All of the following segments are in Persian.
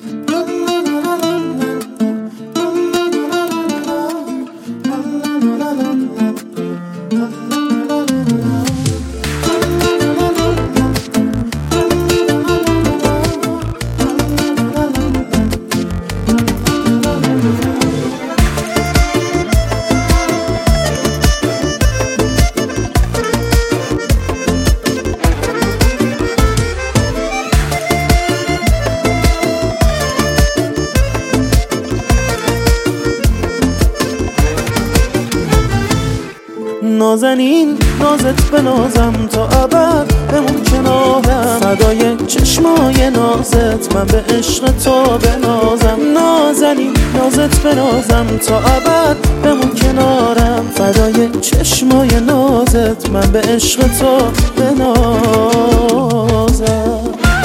نازنین نازت بنازم تا ابد بمون کنارم، فدای چشمای نازت من به عشق تو بنازم. نازنین نازت بنازم تا ابد بمون کنارم، فدای چشمای نازت من به عشق تو بنازم.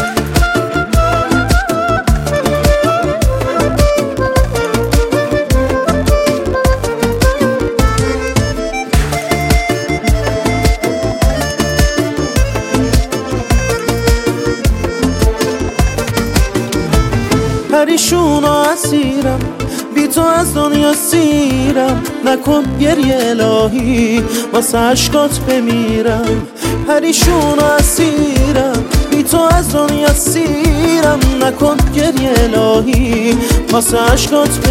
پریشون و اسیرم، بی تو از دنیا سیرم، نکن گریه الهی واسه عشقات بمیرم. پریشون و اسیرم، بی تو از دنیا سیرم، نکن گریه الهی واسه عشقات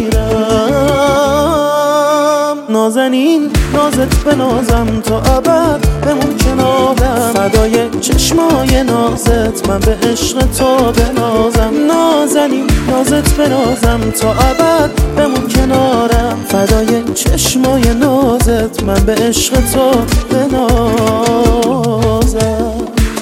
بمیرم. نازنین نازت بنازم تا ابد بمون کنارم، فدای چشمای نازت من به عشق تو بنازم. نازنین نازت بنازم تا ابد بمون کنارم، فدای چشمای نازت من به عشق تو بنازم.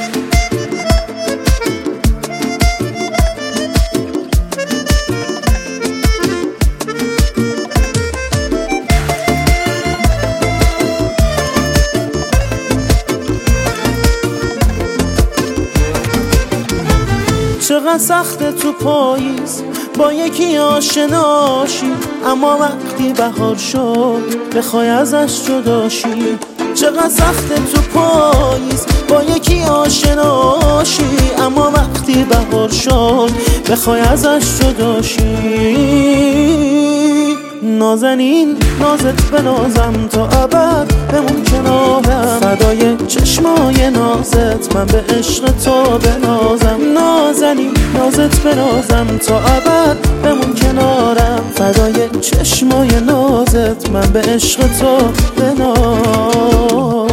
چقدر سخته تو پاییز با یکی آشناشی، اما وقتی بهار شد بخوای ازش جداشی. چقدر سخته تو پاییز با یکی آشناشی، اما وقتی بهار شد بخوای ازش جداشی. نازنین نازت بنازم تا ابد بمون کنارم، فدای چشمای نازت من به عشق تو بنازم. نازنین نازت بنازم تا ابد بمون کنارم، فدای چشمای نازت من به عشق تو بنازم.